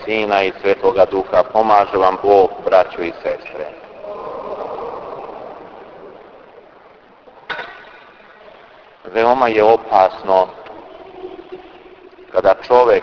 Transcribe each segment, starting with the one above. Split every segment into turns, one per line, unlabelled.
Sina i Svetoga Duha. Pomaže vam Bog, braćo i sestre. Veoma je opasno kada čovjek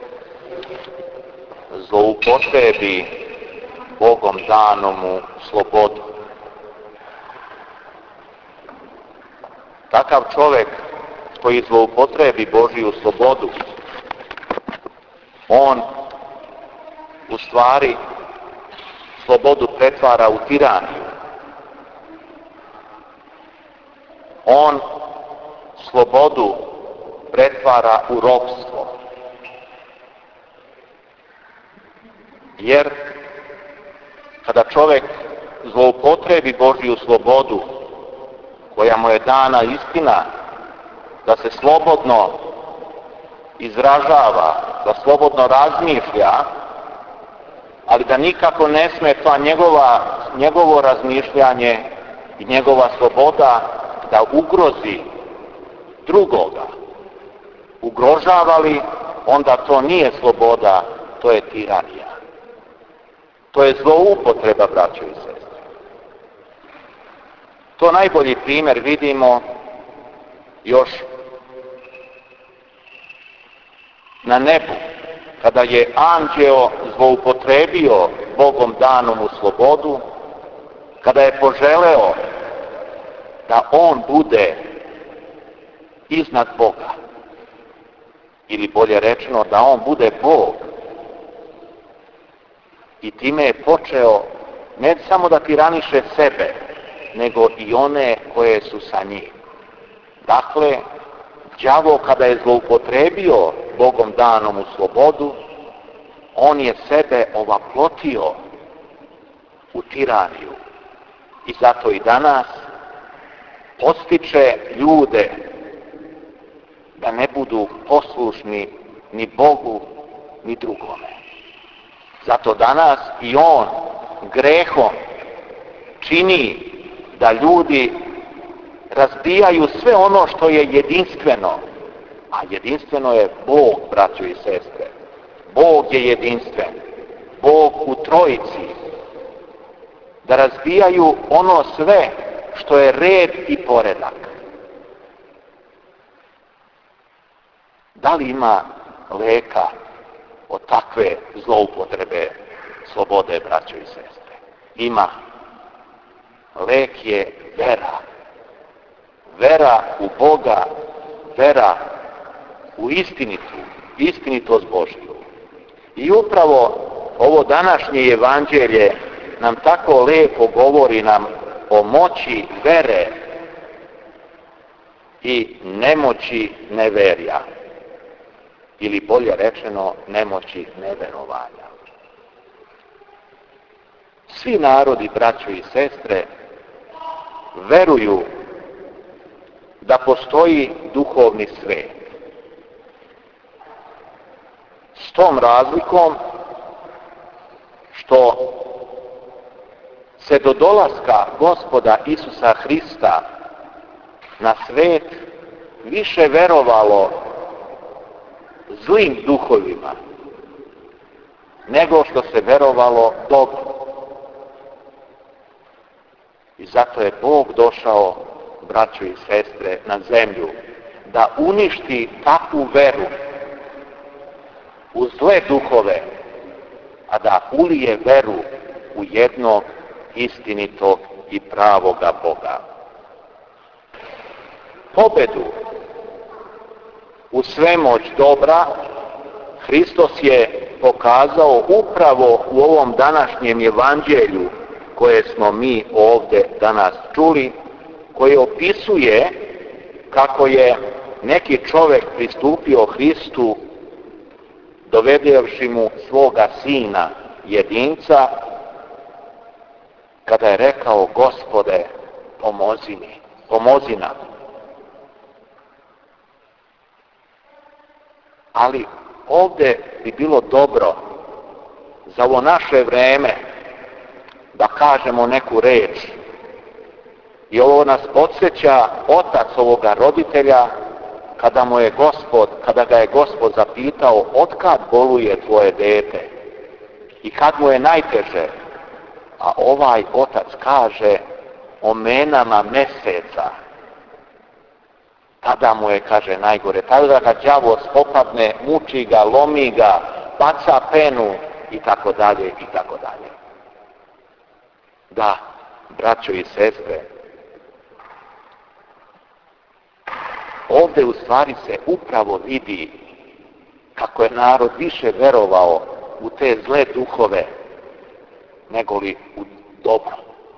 zloupotrebi Bogom danomu slobodu. Takav čovjek koji zloupotrebi Božiju slobodu, on u stvari slobodu pretvara u tiraniju. On slobodu pretvara u ropstvo. Jer kada čovjek zloupotrebi Božju slobodu, koja mu je dana istina, da se slobodno izražava, da slobodno razmišlja, ali da nikako ne smeta njegovo razmišljanje i njegova sloboda da ugrozi drugoga. Ugrožava li, onda to nije sloboda, to je tiranija. To je zloupotreba, braćo i sestre. To najbolji primjer vidimo još na nebu, kada je anđeo zloupotrebio Bogom danomu slobodu, kada je poželeo da on bude iznad Boga, ili bolje rečeno da on bude Bog. I time je počeo ne samo da tiraniše sebe, nego i one koje su sa njim. Dakle, đavo kada je zloupotrebio Bogom danomu slobodu, on je sebe ovaplotio u tiraniju. I zato i danas podstiče ljude da ne budu poslušni ni Bogu, ni drugome. Zato danas i on grehom čini da ljudi razbijaju sve ono što je jedinstveno. A jedinstveno je Bog, braćo i sestre. Bog je jedinstven. Bog u trojici. Da razbijaju ono sve što je red i poredak. Da li ima leka od takve zloupotrebe slobode, braćo i sestre? Ima. Lek je vera. Vera u Boga, vera u istinitost Božju. I upravo ovo današnje evanđelje nam tako lepo govori nam o moći vere i nemoći neverja. Ili bolje rečeno, nemoći neverovanja. Svi narodi, braćo i sestre, veruju da postoji duhovni svet. S tom razlikom što se do dolaska Gospoda Isusa Hrista na svet više verovalo zlim duhovima nego što se verovalo dobru. I zato je Bog došao, braćo i sestre, na zemlju da uništi takvu veru u zle duhove, a da ulije veru u jednog istinitog i pravoga Boga. Pobedu u svemoć dobra Hristos je pokazao upravo u ovom današnjem evanđelju koje smo mi ovdje danas čuli, koje opisuje kako je neki čovjek pristupio Hristu dovedevši mu svoga sina jedinca, kada je rekao: Gospode, pomozi nam. Ali ovdje bi bilo dobro za ovo naše vrijeme da kažemo neku reč. I ovo nas podsjeća otac ovoga roditelja kada ga je Gospod zapitao: otkad boluje tvoje dete? i kad mu je najteže, a ovaj otac kaže o menama meseca, tada mu je, kaže, najgore. Tada ga đavo spopadne, muči ga, lomi ga, baca penu i tako dalje i tako dalje. Da, braćo i sestre, ovdje u stvari se upravo vidi kako je narod više verovao u te zle duhove nego li u dobro.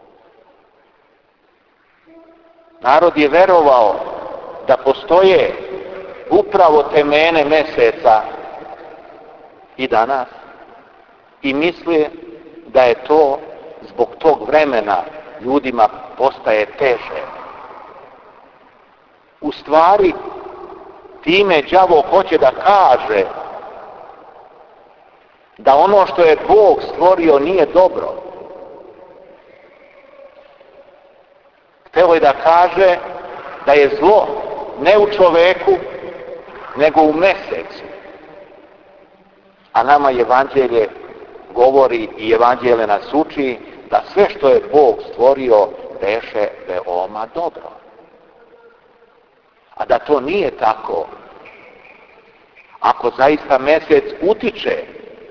Narod je verovao da postoje upravo te mene meseca i danas i misle da je to zbog tog vremena ljudima postaje teže. U stvari, time đavo hoće da kaže da ono što je Bog stvorio nije dobro. Hteo je da kaže da je zlo ne u čoveku, nego u mesecu. A nama evanđelje govori i evanđelje nas uči da sve što je Bog stvorio beše veoma dobro. A da to nije tako, ako zaista mesec utiče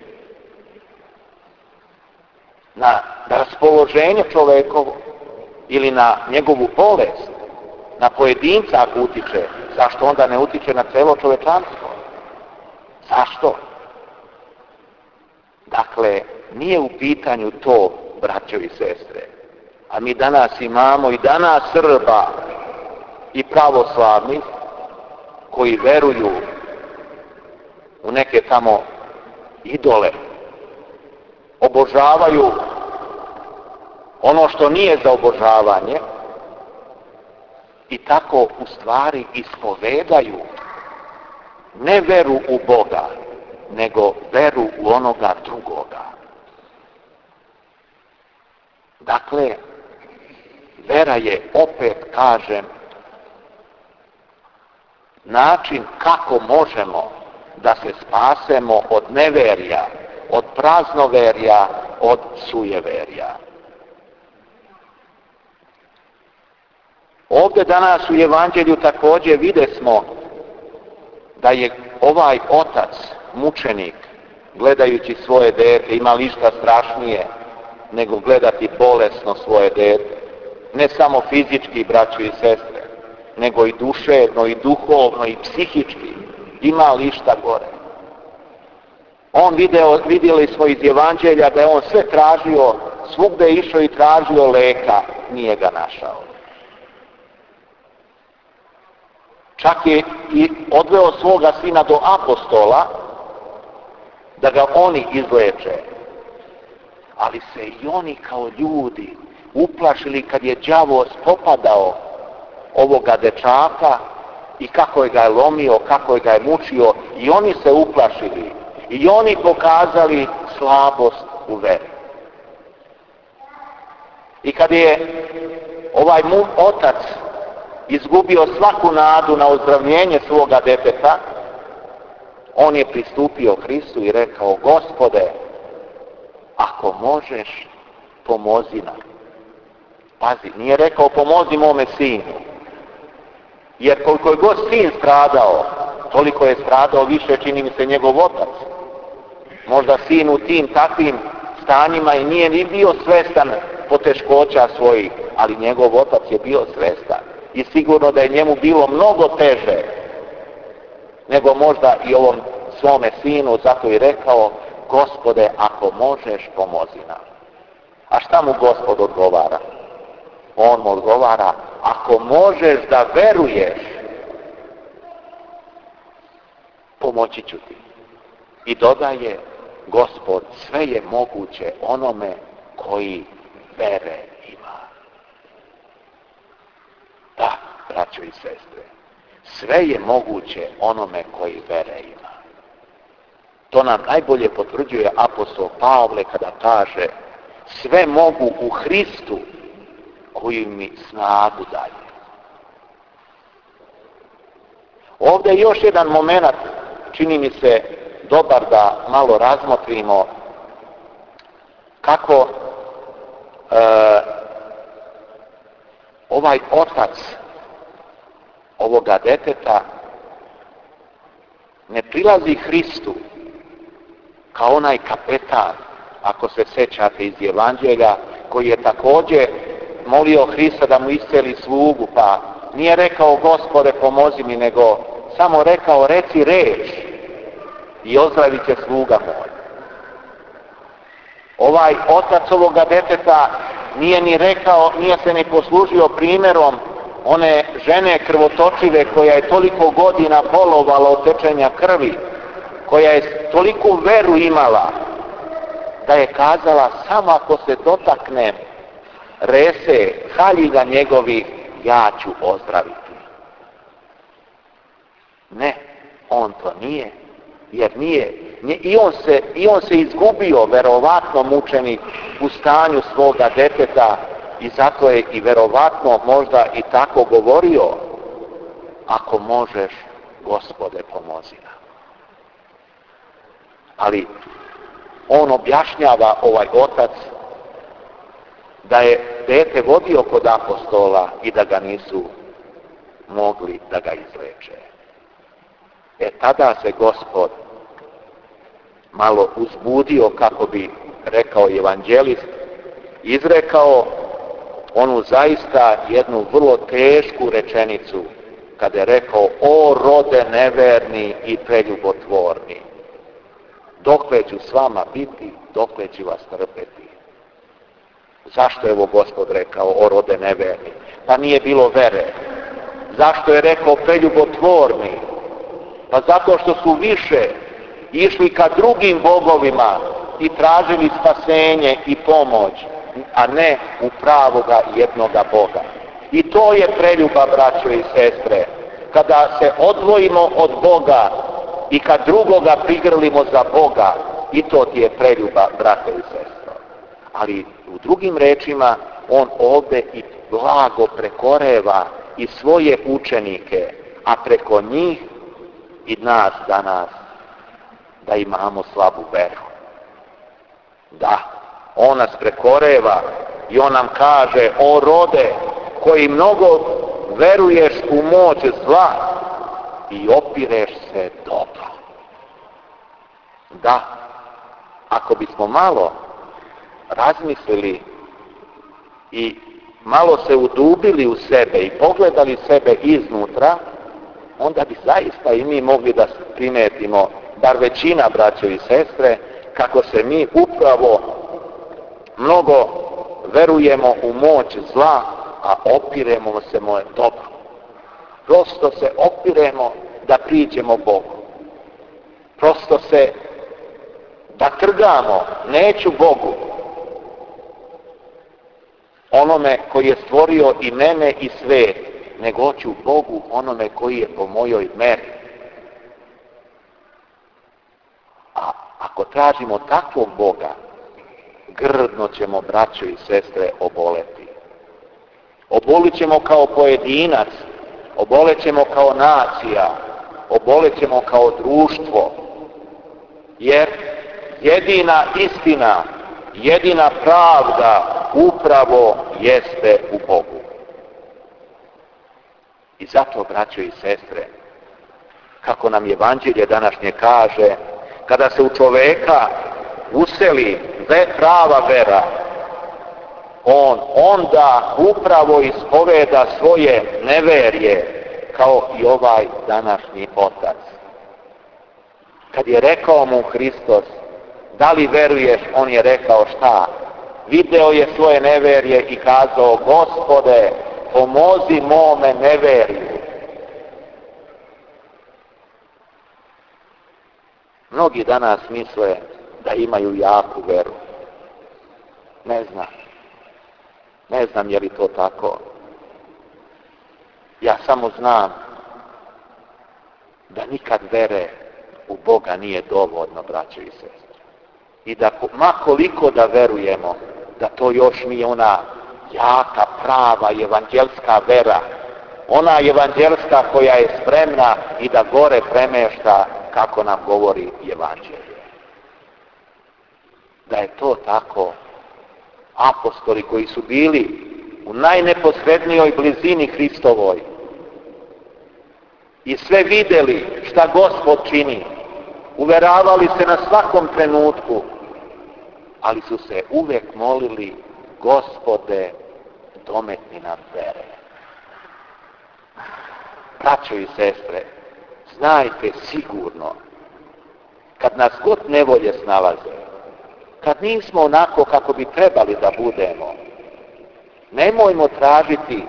na raspoloženje čovekovo ili na njegovu bolest, na pojedinca ako utiče, zašto onda ne utiče na celo čovečanstvo? Zašto? Dakle, nije u pitanju to, braćo i sestre. A mi danas imamo i danas Srba i pravoslavni koji veruju u neke tamo idole, obožavaju ono što nije za obožavanje i tako u stvari ispovedaju ne veru u Boga, nego veru u onoga drugoga. Dakle, vera je, opet kažem, način kako možemo da se spasemo od neverja, od praznoverja, od sujeverja. Ovdje danas u evanđelju također videsmo da je ovaj otac, mučenik, gledajući svoje dete, ima li išta strašnije nego gledati bolesno svoje dete. Ne samo fizički, braćo i sestre, nego i duševno, i duhovno, i psihički. Ima li išta gore? On vidjeli smo iz evanđelja da je on sve tražio, svugde je išao i tražio leka, nije ga našao. Čak je i odveo svoga sina do apostola da ga oni izleče. Ali se i oni kao ljudi uplašili kad je đavo spopadao ovoga dečaka i kako je ga je lomio, kako je ga je mučio, i oni se uplašili i oni pokazali slabost u veri. I kad je ovaj otac izgubio svaku nadu na ozdravljenje svoga deteta, on je pristupio Hristu i rekao: Gospode, ako možeš, pomozi nam. Pazi, nije rekao pomozi mome sinu. Jer koliko je god sin stradao, toliko je stradao više, čini mi se, njegov otac. Možda sin u tim takvim stanjima i nije ni bio svestan poteškoća svojih, ali njegov otac je bio svestan. I sigurno da je njemu bilo mnogo teže nego možda i ovom svome sinu, zato je rekao: Gospode, ako možeš, pomozi nam. A šta mu Gospod odgovara? On mu odgovara: ako možeš da veruješ, pomoći ću ti. I dodaje: Gospod, sve je moguće onome koji vere ima. Da, braćo i sestre, sve je moguće onome koji vere ima. To nam najbolje potvrđuje apostol Pavle kada kaže: sve mogu u Hristu koji mi snagu daje. Ovdje je još jedan moment, čini mi se dobar da malo razmotrimo, kako ovaj otac ovoga deteta ne prilazi Hristu kao onaj kapetan, ako se sjećate iz Evanđelja, koji je također molio Hrista da mu isceli slugu, pa nije rekao Gospode pomozi mi, nego samo rekao reci reč i ozdravit će sluga moj. Ovaj otac ovoga deteta nije ni rekao, nije se ni poslužio primjerom one žene krvotočive koja je toliko godina bolovala od tečenja krvi, koja je toliku veru imala da je kazala samo ako se dotaknem rese haljina njegovih, ja ću ozdraviti. Ne, on to nije, jer nije. I on se izgubio, verovatno mučenik, u stanju svoga deteta, i zato je i verovatno možda i tako govorio: ako možeš, Gospode, pomozi nam. Ali on objašnjava, ovaj otac, da je dete vodio kod apostola i da ga nisu mogli da ga izleče. Tada se Gospod malo uzbudio, kako bi rekao evanđelist, izrekao onu zaista jednu vrlo tešku rečenicu, kada je rekao: o rode neverni i preljubotvorni, dokle ću s vama biti, dokle ću vas trpeti. Zašto je ovo Gospod rekao o rode neverni? Pa nije bilo vere. Zašto je rekao preljubotvorni? Pa zato što su više išli ka drugim bogovima i tražili spasenje i pomoć, a ne u pravoga jednoga Boga. I to je preljuba, braćo i sestre, kada se odvojimo od Boga i kad drugoga prigrlimo za Boga, i to ti je preljuba, brate i sestre. Ali u drugim rečima on ovdje i blago prekoreva i svoje učenike, a preko njih i nas danas, da imamo slabu veru. Da, on nas prekoreva i on nam kaže: o rode koji mnogo veruješ u moć zla i opireš se dobro. Da, ako bismo malo razmislili i malo se udubili u sebe i pogledali sebe iznutra, onda bi zaista i mi mogli da primetimo, bar većina, braćo i sestre, kako se mi upravo mnogo verujemo u moć zla, a opiremo se dobro. Prosto se opiremo da priđemo Bogu. Prosto se da trgamo: neću Bogu, onome koji je stvorio i mene i svijet, nego hoću Bogu, onome koji je po mojoj meri. A ako tražimo takvog Boga, grdno ćemo, braćo i sestre, oboleti. Obolit ćemo kao pojedinac, obolet ćemo kao nacija, obolet ćemo kao društvo, jer jedina istina, jedina pravda upravo jeste u Bogu. I zato, braćo i sestre, kako nam Evanđelje današnje kaže, kada se u čoveka useli prava vera, on onda upravo ispoveda svoje neverje, kao i ovaj današnji otac. Kad je rekao mu Hristos: da li veruješ? On je rekao šta? Video je svoje neverje i kazao: Gospode, pomozi mome neverju. Mnogi danas misle da imaju jaku veru. Ne znam je li to tako. Ja samo znam da nikad vere u Boga nije dovoljno, braćo i sestre. I da ma koliko da verujemo, da to još nije ona jaka, prava, evanđelska vera. Ona evanđelska koja je spremna i da gore premešta, kako nam govori Evanđelje. Da je to tako, apostoli koji su bili u najneposrednijoj blizini Hristovoj i sve vidjeli šta Gospod čini, uveravali se na svakom trenutku, ali su se uvijek molili: Gospode, dometni nam vere. Braćo i sestre, znajte sigurno, kad nas god nevolje snalaze, kad nismo onako kako bi trebali da budemo, nemojmo tražiti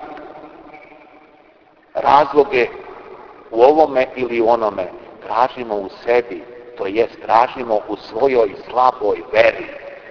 razloge u ovome ili onome. Tražimo u sebi, to jest tražimo u svojoj slaboj veri.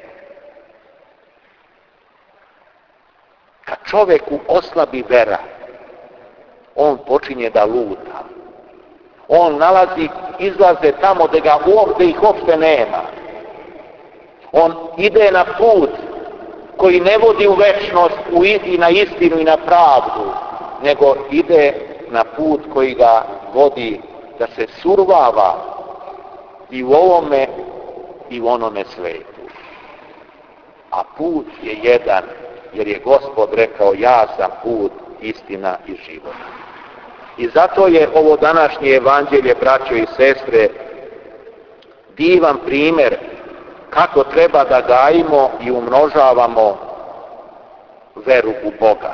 Kad čovjeku oslabi vera, on počinje da luta. On nalazi izlaze tamo gdje ih uopšte nema. On ide na put koji ne vodi u večnost, i na istinu i na pravdu, nego ide na put koji ga vodi da se survava i u ovome i u onome svijetu. A put je jedan, jer je Gospod rekao: ja sam put, istina i život. I zato je ovo današnje evanđelje, braćo i sestre, divan primjer kako treba da gajimo i umnožavamo veru u Boga.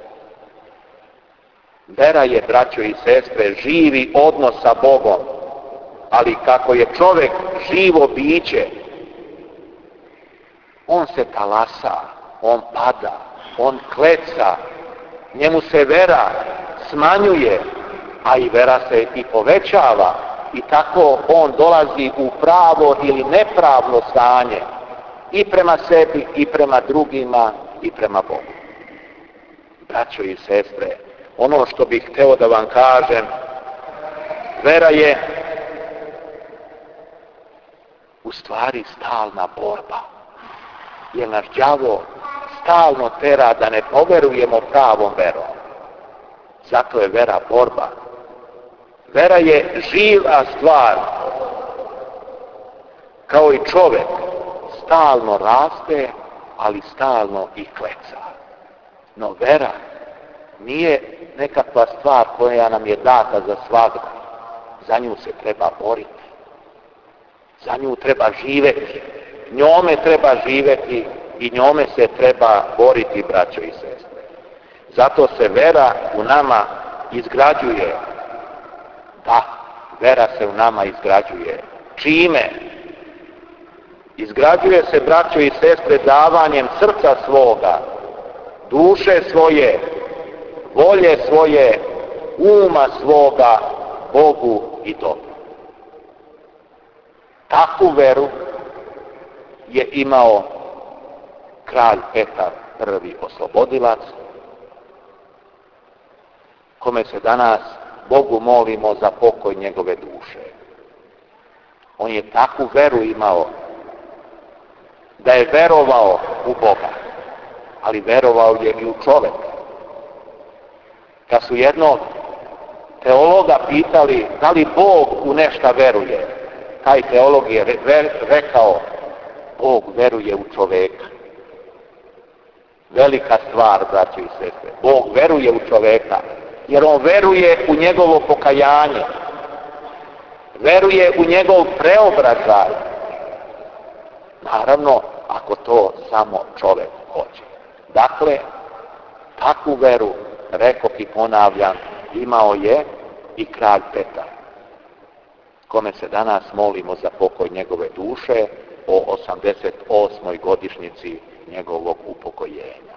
Vera je, braćo i sestre, živi odnos sa Bogom, ali kako je čovjek živo biće, on se talasa, on pada, on kleca, njemu se vera smanjuje, a i vera se i povećava, i tako on dolazi u pravo ili nepravno stanje i prema sebi, i prema drugima, i prema Bogu. Braćo i sestre, ono što bih hteo da vam kažem, vera je u stvari stalna borba, jer naš đavo stalno tera da ne poverujemo pravom verom. Zato je vera borba. Vera je živa stvar. Kao i čovjek, stalno raste, ali stalno i kleca. No vera nije nekakva stvar koja nam je data za svagda. Za nju se treba boriti. Za nju treba živjeti. Njome treba živjeti i njome se treba boriti, braćo i sestre. Zato se vera u nama izgrađuje. Da, vera se u nama izgrađuje. Čime? Izgrađuje se, braćo i sestre, davanjem srca svoga, duše svoje, volje svoje, uma svoga Bogu i dobru. Takvu veru je imao kralj Petar, prvi oslobodilac, kome se danas Bogu molimo za pokoj njegove duše. On je takvu veru imao da je verovao u Boga, ali verovao je i u čoveka. Kad su jednog teologa pitali da li Bog u nešto veruje, taj teolog je rekao: Bog veruje u čoveka. Velika stvar, braći i sestre. Bog veruje u čoveka, jer on veruje u njegovo pokajanje, veruje u njegov preobražaj. Naravno, ako to samo čovjek hoće. Dakle, takvu veru, rekoh i ponavljam, imao je i kralj Petar, kome se danas molimo za pokoj njegove duše o 88. godišnjici njegovog upokojenja.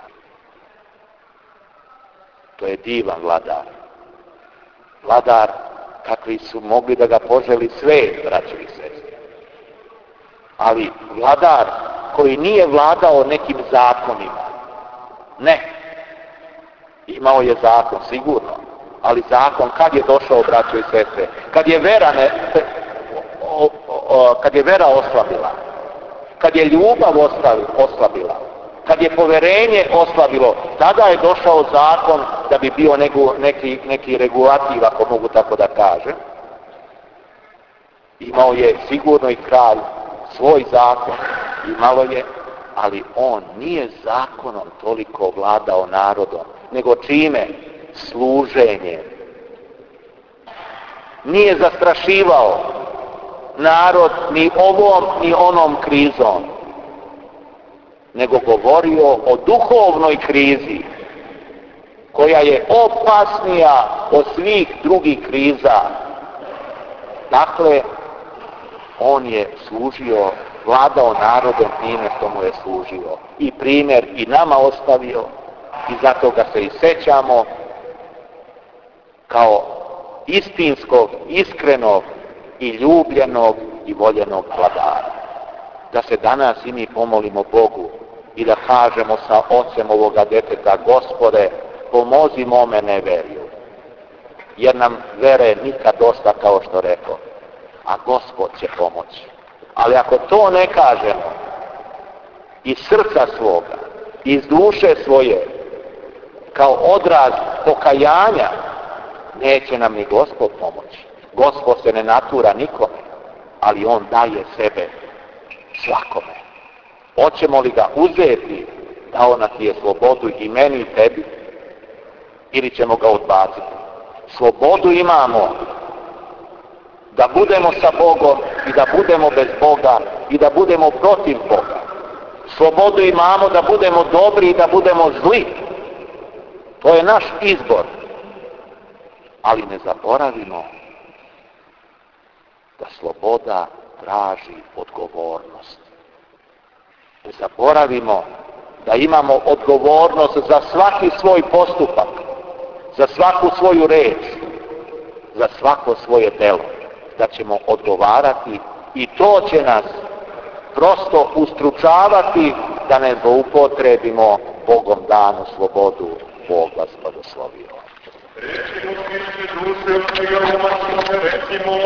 To je divan vladar. Vladar kakvi su mogli da ga poželi svijet, braćo i sestre. Ali vladar koji nije vladao nekim zakonima. Ne. Imao je zakon, sigurno. Ali zakon kad je došao, braćo i sestre? Kad je vera oslabila. Kad je ljubav oslabila. Kad je poverenje oslabilo, tada je došao zakon da bi bio neki regulativ, ako mogu tako da kažem. Imao je sigurno i kralj svoj zakon, imalo je, ali on nije zakonom toliko vladao narodom, nego čime? Služenjem. Nije zastrašivao narod ni ovom ni onom krizom, nego govorio o duhovnoj krizi koja je opasnija od svih drugih kriza. Dakle, on je služio, vladao narodom time što mu je služio. I primjer i nama ostavio i zato ga se i sećamo kao istinskog, iskrenog i ljubljenog i voljenog vladara. Da se danas i mi pomolimo Bogu i da kažemo sa ocem ovoga djeteta: Gospode, pomozi mome neverju, jer nam vere nikad dosta, kao što rekao, a Gospod će pomoći. Ali ako to ne kažemo iz srca svoga, iz duše svoje, kao odraz pokajanja, neće nam ni Gospod pomoći. Gospod se ne natura nikome, ali on daje sebe svakome. Hoćemo li ga uzeti, dao nas je slobodu i meni i tebi, ili ćemo ga odbaciti? Slobodu imamo da budemo sa Bogom i da budemo bez Boga i da budemo protiv Boga. Slobodu imamo da budemo dobri i da budemo zli. To je naš izbor. Ali ne zaboravimo da sloboda traži odgovornost. Ne zaboravimo da imamo odgovornost za svaki svoj postupak, za svaku svoju reč, za svako svoje delo. Da ćemo odgovarati i to će nas prosto ustručavati da ne zloupotrebimo Bogom danu slobodu. Bog vas blagoslovio.